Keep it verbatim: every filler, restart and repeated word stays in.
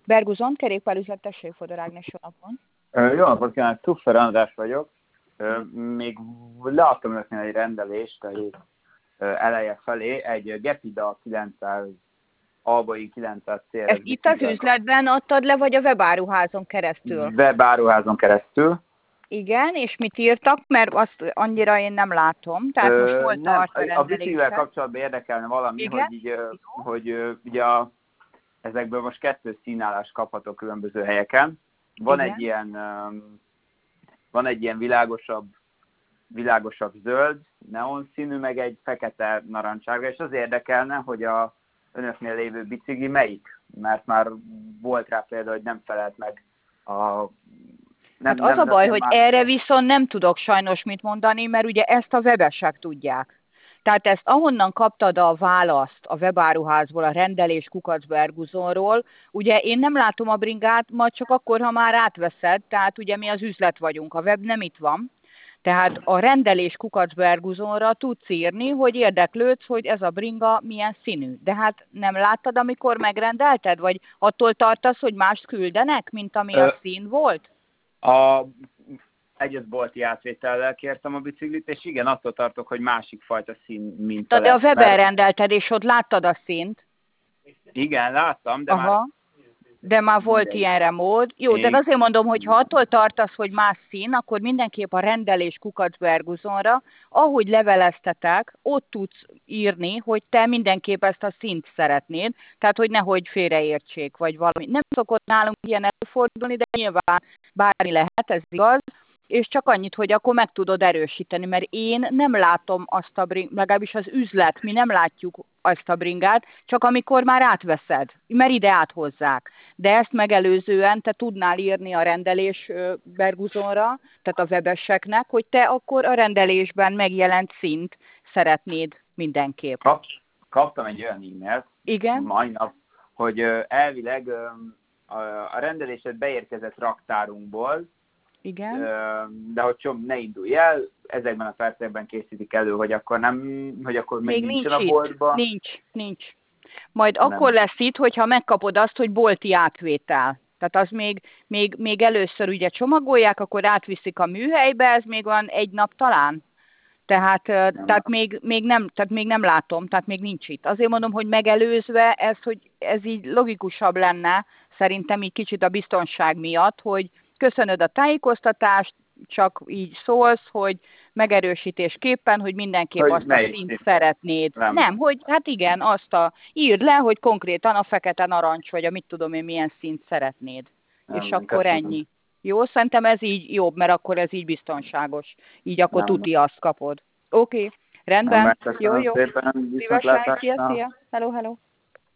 Berguzon, kerékpárüzlet, tessék, Fodor Ágnes, jó napon. Jó napot kívánok, Tuffer András vagyok. Még leadtam önöknél egy rendelést a hét eleje felé, egy Gepida kilencszáz, Albai kilencszáz cé er es. Ezt itt az üzletben adtad le, vagy a webáruházon keresztül? Webáruházon keresztül. Igen, és mit írtak, mert azt annyira én nem látom. Tehát Ö, most hol nem, tart a a rendelésre? biciklivel kapcsolatban érdekelne valami, Igen? hogy, így, hogy ugye a, ezekből most kettő színállást kaphatok különböző helyeken. Van Igen. egy ilyen van egy ilyen világosabb, világosabb zöld, neon színű, meg egy fekete narancsárga, és az érdekelne, hogy a önöknél lévő bicikli melyik, mert már volt rá például, hogy nem felelt meg a... Nem, Hát az nem, a baj, nem hogy más... erre viszont nem tudok sajnos mit mondani, mert ugye ezt a webesek tudják. Tehát ezt ahonnan kaptad a választ a webáruházból, a rendelés Kukacberguzonról, ugye én nem látom a bringát, majd csak akkor, ha már átveszed, tehát ugye mi az üzlet vagyunk, a web nem itt van. Tehát a rendelés Kukacberguzonra tudsz írni, hogy érdeklődsz, hogy ez a bringa milyen színű. De hát nem láttad, amikor megrendelted? Vagy attól tartasz, hogy mást küldenek, mint ami a szín volt? A egyes bolti átvétellel kértem a biciklit, és igen, attól tartok, hogy másik fajta szín, mint de a webben mert... rendelted, és ott láttad a színt. Igen, láttam, de Aha. már... De már volt Mindegy. ilyenre mód. Jó, Én... de azért mondom, hogy ha attól tartasz, hogy más szín, akkor mindenképp a rendelés Kukacberguzonra, ahogy leveleztetek, ott tudsz írni, hogy te mindenképp ezt a színt szeretnéd, tehát hogy nehogy félreértsék, vagy valami. Nem szokott nálunk ilyen előfordulni, de nyilván bármi lehet, ez igaz, és csak annyit, hogy akkor meg tudod erősíteni, mert én nem látom azt a bringát, legalábbis az üzlet, mi nem látjuk azt a bringát, csak amikor már átveszed, mert ide áthozzák. De ezt megelőzően te tudnál írni a rendelés Berguzonra, tehát a webeseknek, hogy te akkor a rendelésben megjelent színt szeretnéd mindenképp. Kap, kaptam egy olyan e-mailt, igen? mai nap, hogy elvileg a rendelésed beérkezett raktárunkból, igen? De hogy csom, ne indulj el, ezekben a percekben készítik elő, hogy akkor nem, hogy akkor még, még nincs nincs a boltban. Nincs, nincs. Majd nem. akkor lesz itt, hogyha megkapod azt, hogy bolti átvétel. Tehát az még, még, még először ugye csomagolják, akkor átviszik a műhelybe, ez még van egy nap talán. Tehát, tehát, még, még nem, tehát még nem látom, tehát még nincs itt. Azért mondom, hogy megelőzve ez, hogy ez így logikusabb lenne, szerintem így kicsit a biztonság miatt, hogy köszönöd a tájékoztatást, csak így szólsz, hogy megerősítésképpen, hogy mindenképp hogy azt a színt szín? szeretnéd. Nem. nem, hogy hát igen, azt a, írd le, hogy konkrétan a fekete narancs, vagy a mit tudom én milyen színt szeretnéd. Nem, és akkor köszönöm. Ennyi. Jó, szerintem ez így jobb, mert akkor ez így biztonságos. Így akkor nem. Tuti azt kapod. Oké, okay. Rendben. Nem, jó, jó. Szépen, Szívesen, szia, szia. Hello, hello.